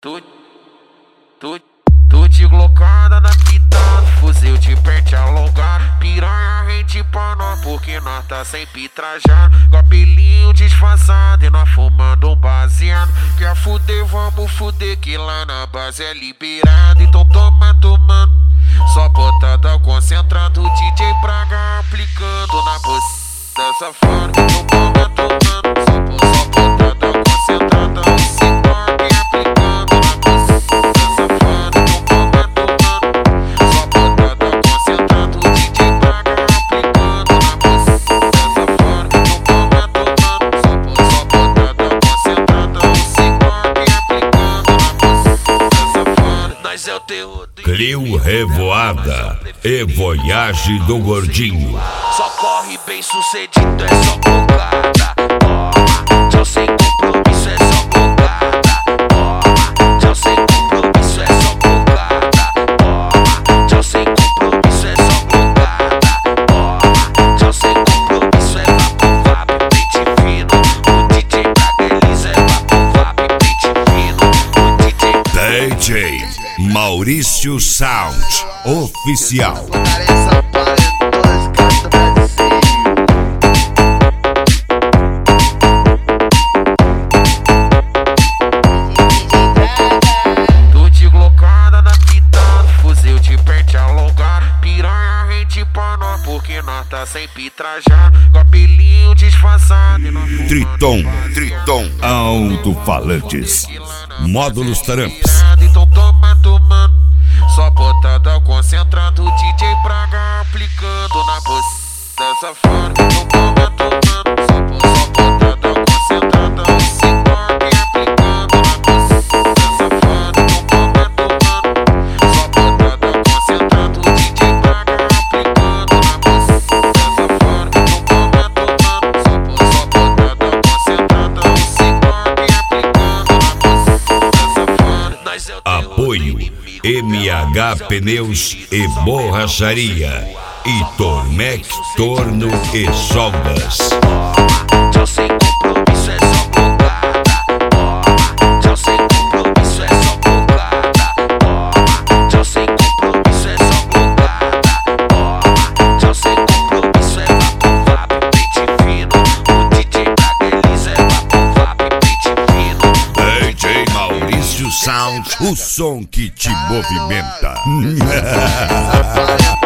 Tu de glocada na fita, fuzil de pente alongar, piranha rende pra nós porque nós tá sempre trajado, cabelinho disfarçado e nós fumando um baseado. Quer fuder, vamos fuder que lá na base é liberado. Então toma tomando, só botada concentrado, DJ Braga aplicando na buceta safada. Então toma tomando, só botada concentrada, esse toque aplicando na buceta safada. Então toma tomando, só botada concentrado, DJ Braga aplicando na buceta safada. Então toma tomando, só botada concentrada, esse toque aplicando na buceta safada. Nós é o terror. Clio Revoada e Voyage do Gordinho. Só corre bem sucedido, é só cocada. Toma, tchau sem compromisso, é só cocada. Toma, tchau sem compromisso, é só cocada. Toma, tchau sem compromisso, é só cocada. Toma, tchau sem compromisso, é vapo, pente fino. O DJ Braga Elisa é vapo, pente fino. O DJ Maurício Sound Oficial. Tu de glocada na fita, fuzil de pente alongar, piranha rende pra nós porque nós tá sempre trajado, cabelinho disfarçado e nós Triton Alto-Falantes, módulos Taramps. Então toma tomando, só botada concentrado, DJ Braga aplicando na buceta safada. Então toma tomando, só botada concentrada, esse toque aplicando na buceta safada. Então toma tomando, só botada concentrado, DJ Braga aplicando na buceta safada. Então toma tomando, só botada concentrada, esse toque aplicando na buceta safada. Nós é o terror. Apoio MH Pneus e Borracharia e Tormec Torno e Soldas. Tchau sem compromisso, é só cocada. Tchau sem compromisso, é só cocada. Tchau sem compromisso, é só cocada. Tchau sem compromisso, é vapo, pente fino. O DJ Braga Elisa é vapo, pente fino. DJ Maurício Sound, o som que te movimenta.